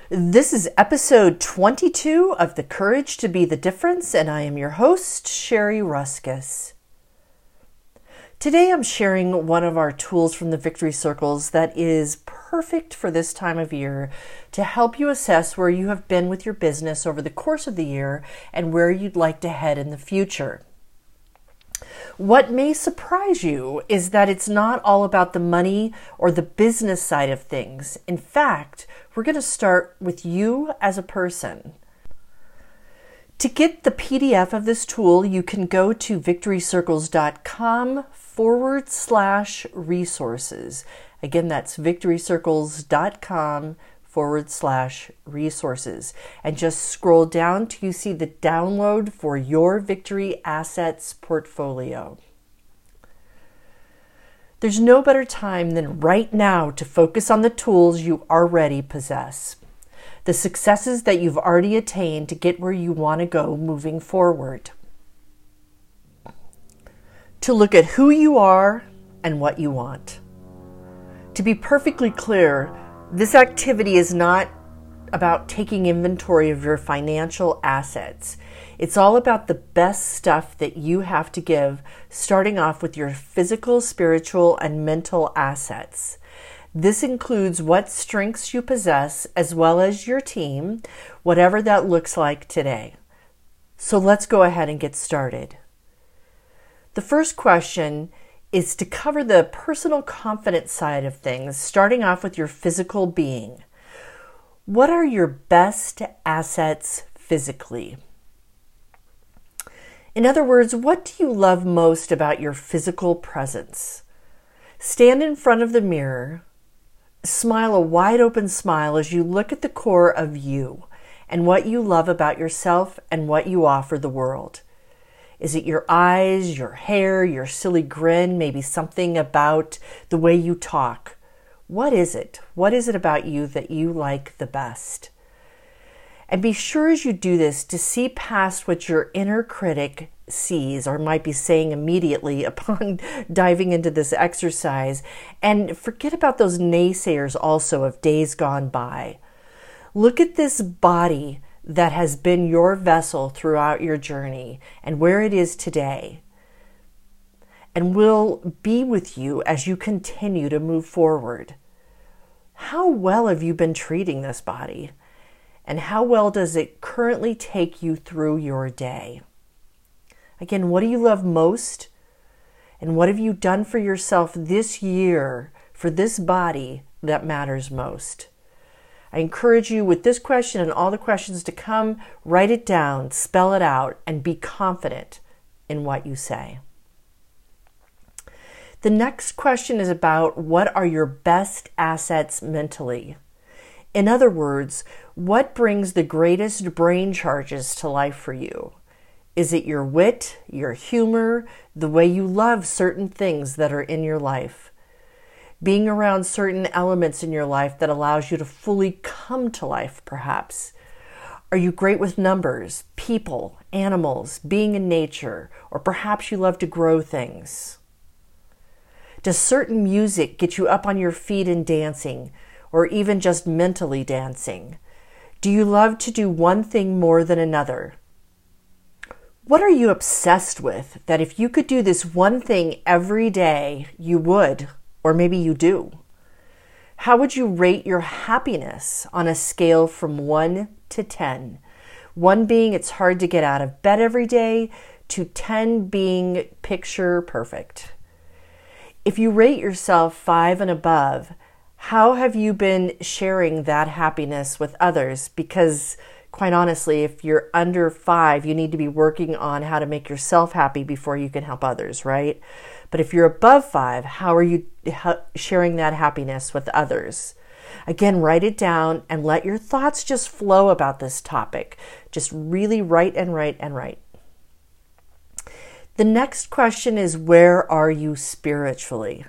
This is episode 22 of The Courage to Be the Difference, and I am your host, Sherry Ruskus. Today I'm sharing one of our tools from the Victory Circles that is perfect for this time of year to help you assess where you have been with your business over the course of the year and where you'd like to head in the future. What may surprise you is that it's not all about the money or the business side of things. In fact, we're going to start with you as a person. To get the PDF of this tool, you can go to victorycircles.com/resources. Again, that's victorycircles.com/resources. And just scroll down till you see the download for your Victory Assets portfolio. There's no better time than right now to focus on the tools you already possess, the successes that you've already attained to get where you want to go moving forward. To look at who you are and what you want. To be perfectly clear, this activity is not about taking inventory of your financial assets. It's all about the best stuff that you have to give, starting off with your physical, spiritual, and mental assets. This includes what strengths you possess, as well as your team, whatever that looks like today. So let's go ahead and get started. The first question is to cover the personal confidence side of things, starting off with your physical being. What are your best assets physically? In other words, what do you love most about your physical presence? Stand in front of the mirror, smile a wide open smile as you look at the core of you and what you love about yourself and what you offer the world. Is it your eyes, your hair, your silly grin, maybe something about the way you talk? What is it? What is it about you that you like the best? And be sure as you do this to see past what your inner critic sees or might be saying immediately upon diving into this exercise. And forget about those naysayers also of days gone by. Look at this body that has been your vessel throughout your journey and where it is today, and will be with you as you continue to move forward. How well have you been treating this body? And how well does it currently take you through your day? Again, what do you love most? And what have you done for yourself this year for this body that matters most? I encourage you with this question and all the questions to come, write it down, spell it out, and be confident in what you say. The next question is about what are your best assets mentally? In other words, what brings the greatest brain charges to life for you? Is it your wit, your humor, the way you love certain things that are in your life? Being around certain elements in your life that allows you to fully come to life, perhaps? Are you great with numbers, people, animals, being in nature, or perhaps you love to grow things? Does certain music get you up on your feet and dancing, or even just mentally dancing? Do you love to do one thing more than another? What are you obsessed with that if you could do this one thing every day, you would, or maybe you do? How would you rate your happiness on a scale from 1 to 10? 1 being it's hard to get out of bed every day, to 10 being picture perfect. If you rate yourself 5 and above, how have you been sharing that happiness with others? Because quite honestly, if you're under 5, you need to be working on how to make yourself happy before you can help others, right? But if you're above 5, how are you sharing that happiness with others? Again, write it down and let your thoughts just flow about this topic. Just really write and write and write. The next question is, where are you spiritually?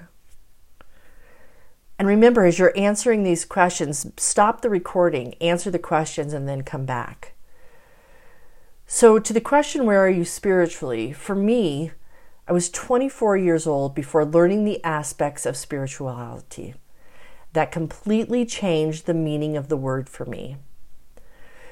And remember, as you're answering these questions, stop the recording, answer the questions, and then come back. So to the question, where are you spiritually? For me, I was 24 years old before learning the aspects of spirituality that completely changed the meaning of the word for me.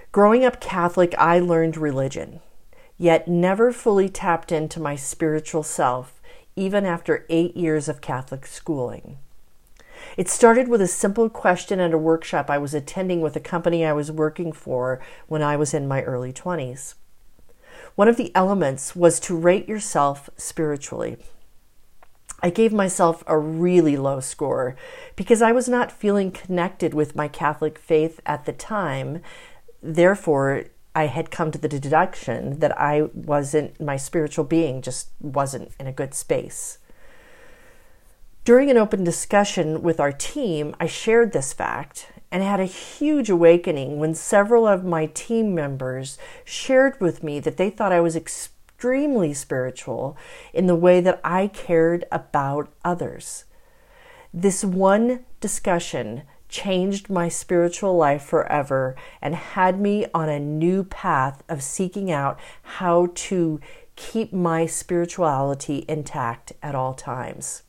Growing up Catholic, I learned religion, yet never fully tapped into my spiritual self, even after 8 years of Catholic schooling. It started with a simple question at a workshop I was attending with a company I was working for when I was in my early 20s. One of the elements was to rate yourself spiritually. I gave myself a really low score because I was not feeling connected with my Catholic faith at the time. Therefore, I had come to the deduction that my spiritual being just wasn't in a good space. During an open discussion with our team, I shared this fact and had a huge awakening when several of my team members shared with me that they thought I was extremely spiritual in the way that I cared about others. This one discussion changed my spiritual life forever and had me on a new path of seeking out how to keep my spirituality intact at all times.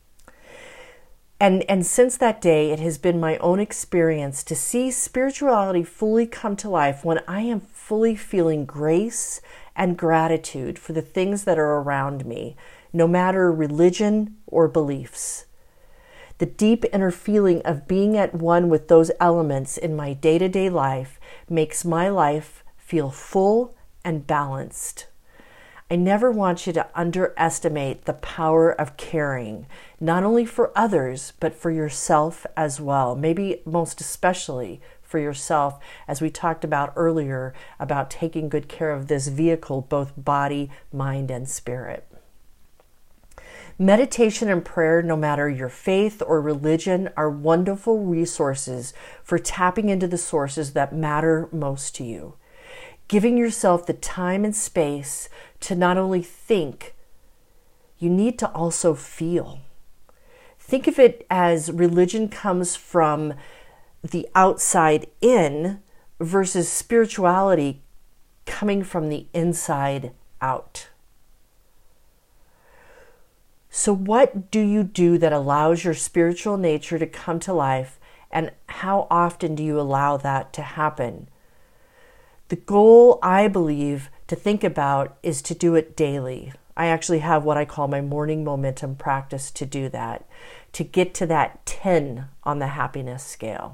And since that day, it has been my own experience to see spirituality fully come to life when I am fully feeling grace and gratitude for the things that are around me, no matter religion or beliefs. The deep inner feeling of being at one with those elements in my day-to-day life makes my life feel full and balanced. I never want you to underestimate the power of caring, not only for others, but for yourself as well. Maybe most especially for yourself, as we talked about earlier, about taking good care of this vehicle, both body, mind, and spirit. Meditation and prayer, no matter your faith or religion, are wonderful resources for tapping into the sources that matter most to you. Giving yourself the time and space to not only think, you need to also feel. Think of it as religion comes from the outside in versus spirituality coming from the inside out. So what do you do that allows your spiritual nature to come to life, and how often do you allow that to happen? The goal, I believe, to think about is to do it daily. I actually have what I call my morning momentum practice to do that, to get to that 10 on the happiness scale.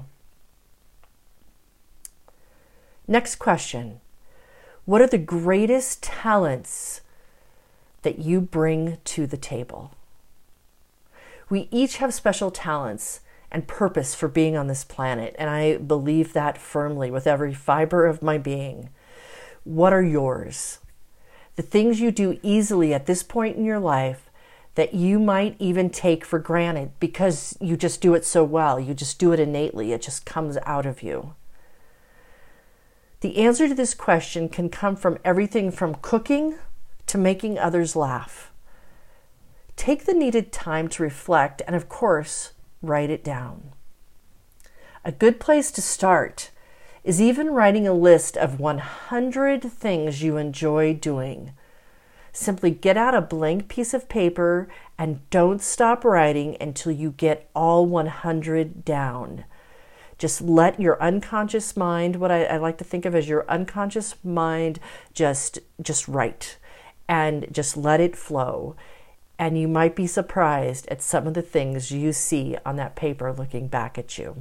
Next question. What are the greatest talents that you bring to the table? We each have special talents and purpose for being on this planet, and I believe that firmly with every fiber of my being. What are yours? The things you do easily at this point in your life that you might even take for granted because you just do it so well. You just do it innately. It just comes out of you. The answer to this question can come from everything from cooking to making others laugh. Take the needed time to reflect and, of course, write it down. A good place to start is even writing a list of 100 things you enjoy doing. Simply get out a blank piece of paper and don't stop writing until you get all 100 down. Just let your unconscious mind, what I like to think of as your unconscious mind, just write and just let it flow. And you might be surprised at some of the things you see on that paper looking back at you.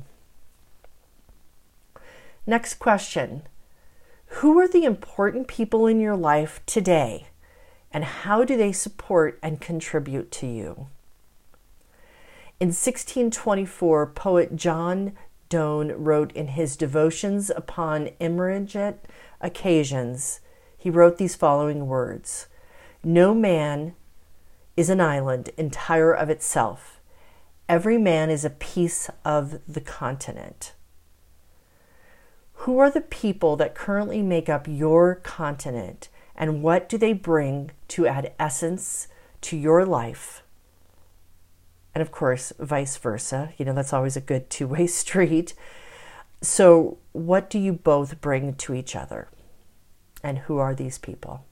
Next question. Who are the important people in your life today, and how do they support and contribute to you? In 1624, poet John Donne wrote in his Devotions upon Emergent Occasions, he wrote these following words: "No man is an island entire of itself. Every man is a piece of the continent." Who are the people that currently make up your continent, and what do they bring to add essence to your life? And of course, vice versa. That's always a good two-way street. So what do you both bring to each other? And who are these people?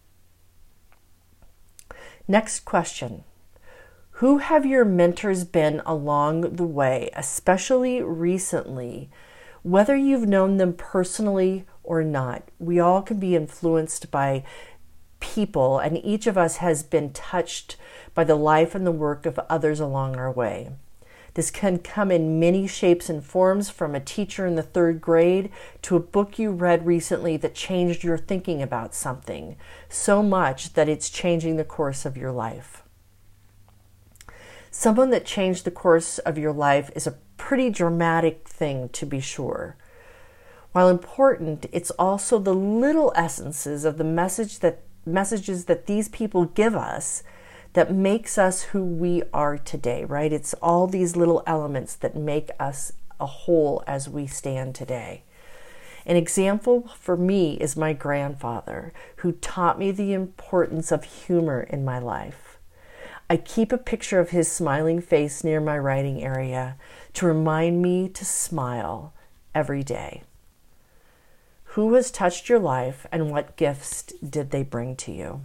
Next question. Who have your mentors been along the way, especially recently, whether you've known them personally or not. We all can be influenced by people, and each of us has been touched by the life and the work of others along our way. This can come in many shapes and forms, from a teacher in the 3rd grade to a book you read recently that changed your thinking about something so much that it's changing the course of your life. Someone that changed the course of your life is a pretty dramatic thing, to be sure. While important, it's also the little essences of the messages that these people give us that makes us who we are today, right? It's all these little elements that make us a whole as we stand today. An example for me is my grandfather, who taught me the importance of humor in my life. I keep a picture of his smiling face near my writing area to remind me to smile every day. Who has touched your life, and what gifts did they bring to you?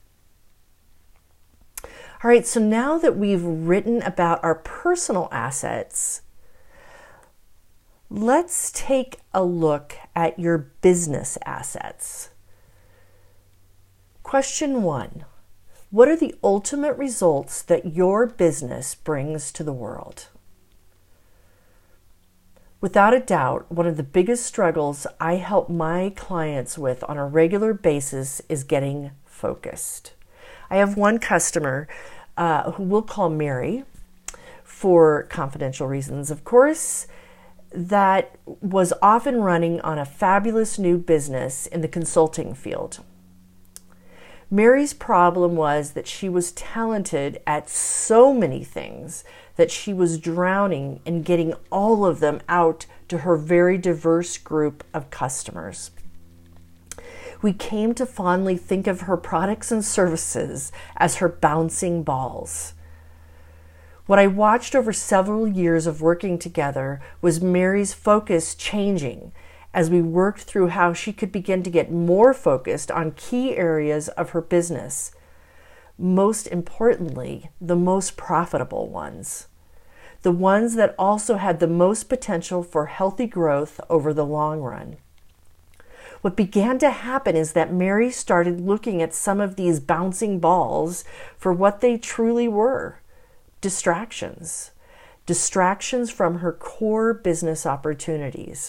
All right, so now that we've written about our personal assets, let's take a look at your business assets. Question 1. What are the ultimate results that your business brings to the world? Without a doubt, one of the biggest struggles I help my clients with on a regular basis is getting focused. I have one customer who we'll call Mary, for confidential reasons, of course, that was often running on a fabulous new business in the consulting field. Mary's problem was that she was talented at so many things that she was drowning in getting all of them out to her very diverse group of customers. We came to fondly think of her products and services as her bouncing balls. What I watched over several years of working together was Mary's focus changing as we worked through how she could begin to get more focused on key areas of her business. Most importantly, the most profitable ones. The ones that also had the most potential for healthy growth over the long run. What began to happen is that Mary started looking at some of these bouncing balls for what they truly were: distractions. Distractions from her core business opportunities.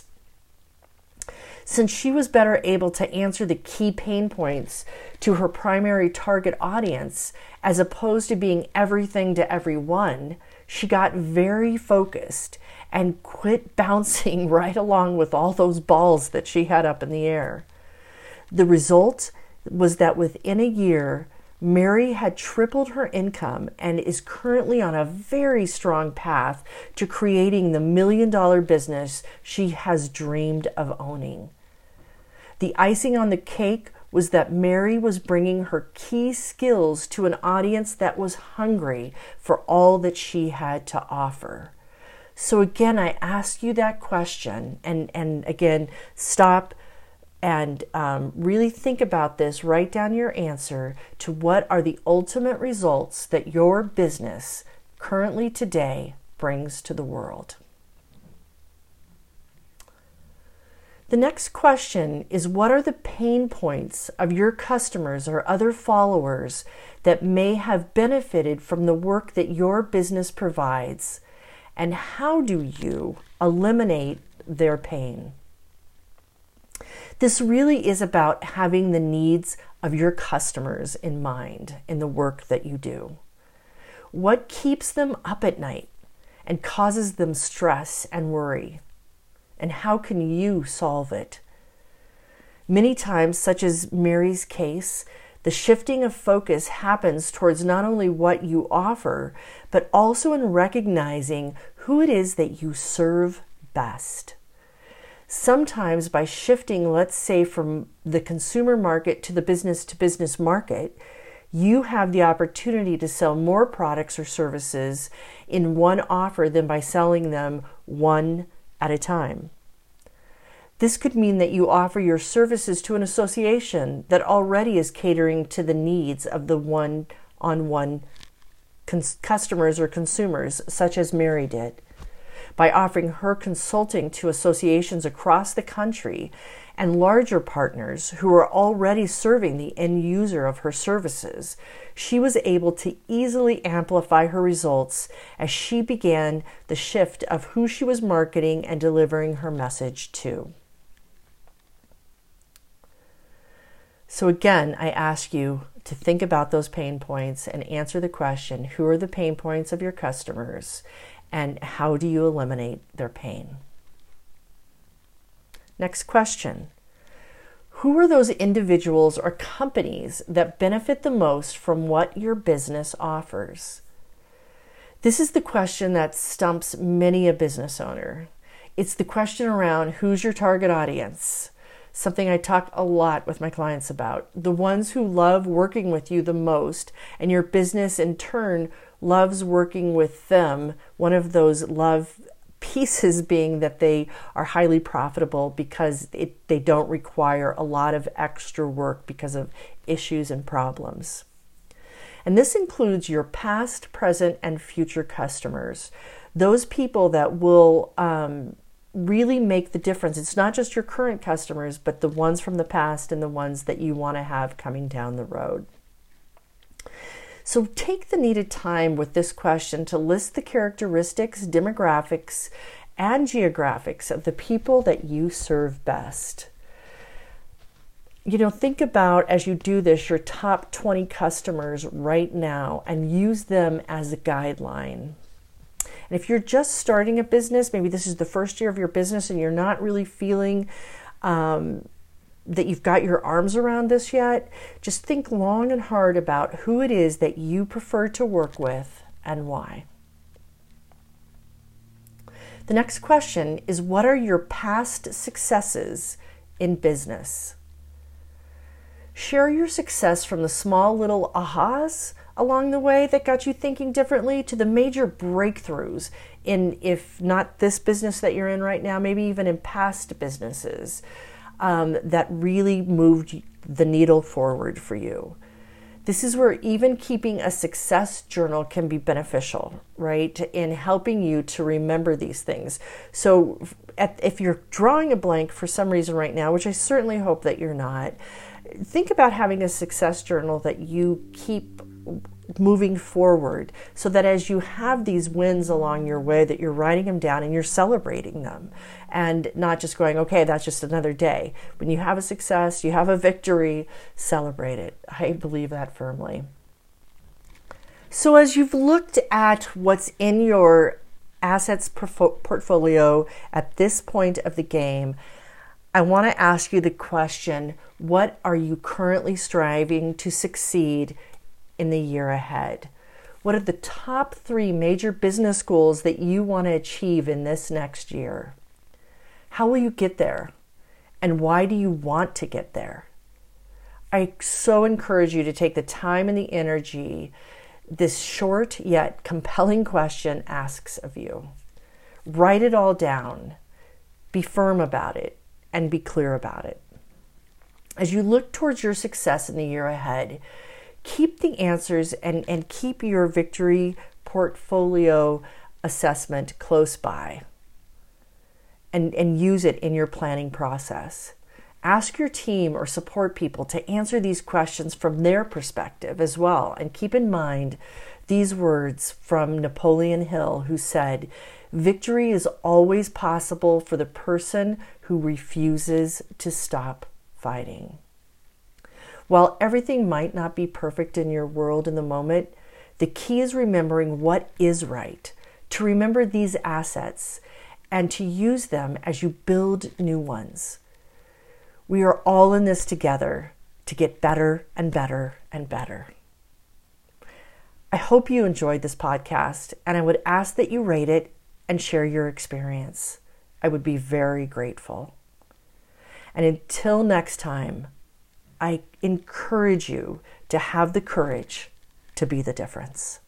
Since she was better able to answer the key pain points to her primary target audience, as opposed to being everything to everyone, she got very focused and quit bouncing right along with all those balls that she had up in the air. The result was that within a year, Mary had tripled her income and is currently on a very strong path to creating the $1 million business she has dreamed of owning. The icing on the cake was that Mary was bringing her key skills to an audience that was hungry for all that she had to offer. So again, I ask you that question, and again, stop and really think about this. Write down your answer to what are the ultimate results that your business currently today brings to the world. The next question is, what are the pain points of your customers or other followers that may have benefited from the work that your business provides, and how do you eliminate their pain? This really is about having the needs of your customers in mind in the work that you do. What keeps them up at night and causes them stress and worry? And how can you solve it? Many times, such as Mary's case, the shifting of focus happens towards not only what you offer, but also in recognizing who it is that you serve best. Sometimes by shifting, let's say, from the consumer market to the business-to-business market, you have the opportunity to sell more products or services in one offer than by selling them one at a time. This could mean that you offer your services to an association that already is catering to the needs of the one-on-one customers or consumers, such as Mary did. by offering her consulting to associations across the country and larger partners who were already serving the end user of her services. She was able to easily amplify her results as she began the shift of who she was marketing and delivering her message to. So again, I ask you to think about those pain points and answer the question, who are the pain points of your customers and how do you eliminate their pain? Next question. Who are those individuals or companies that benefit the most from what your business offers? This is the question that stumps many a business owner. It's the question around who's your target audience? Something I talk a lot with my clients about. The ones who love working with you the most, and your business in turn loves working with them. One of those love pieces being that they are highly profitable because they don't require a lot of extra work because of issues and problems. And this includes your past, present, and future customers. Those people that will really make the difference. It's not just your current customers, but the ones from the past and the ones that you want to have coming down the road. So take the needed time with this question to list the characteristics, demographics, and geographics of the people that you serve best. Think about, as you do this, your top 20 customers right now and use them as a guideline. And if you're just starting a business, maybe this is the first year of your business and you're not really feeling that you've got your arms around this yet, just think long and hard about who it is that you prefer to work with and why. The next question is, what are your past successes in business? Share your success from the small little ahas along the way that got you thinking differently to the major breakthroughs in, if not this business that you're in right now, maybe even in past businesses that really moved the needle forward for you. This is where even keeping a success journal can be beneficial, right? In helping you to remember these things. So if you're drawing a blank for some reason right now, which I certainly hope that you're not, think about having a success journal that you keep moving forward so that as you have these wins along your way, that you're writing them down and you're celebrating them and not just going, okay, that's just another day. When you have a success, you have a victory, celebrate it. I believe that firmly. So as you've looked at what's in your assets portfolio at this point of the game, I want to ask you the question, what are you currently striving to succeed in the year ahead? What are the top 3 major business goals that you want to achieve in this next year? How will you get there? And why do you want to get there? I so encourage you to take the time and the energy this short yet compelling question asks of you. Write it all down. Be firm about it and be clear about it. As you look towards your success in the year ahead, keep the answers and keep your victory portfolio assessment close by and use it in your planning process. Ask your team or support people to answer these questions from their perspective as well. And keep in mind these words from Napoleon Hill, who said, "Victory is always possible for the person who refuses to stop fighting." While everything might not be perfect in your world in the moment, the key is remembering what is right, to remember these assets, and to use them as you build new ones. We are all in this together to get better and better and better. I hope you enjoyed this podcast, and I would ask that you rate it and share your experience. I would be very grateful. And until next time, I encourage you to have the courage to be the difference.